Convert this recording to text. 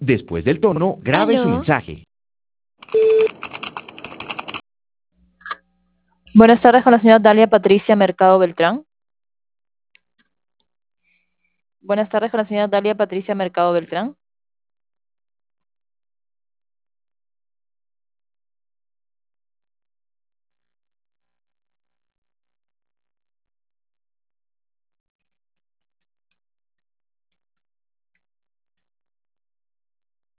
Después del tono, grabe su Aló. mensaje. Buenas tardes con la señora Dalia Patricia Mercado Beltrán. Buenas tardes con la señora Dalia Patricia Mercado Beltrán.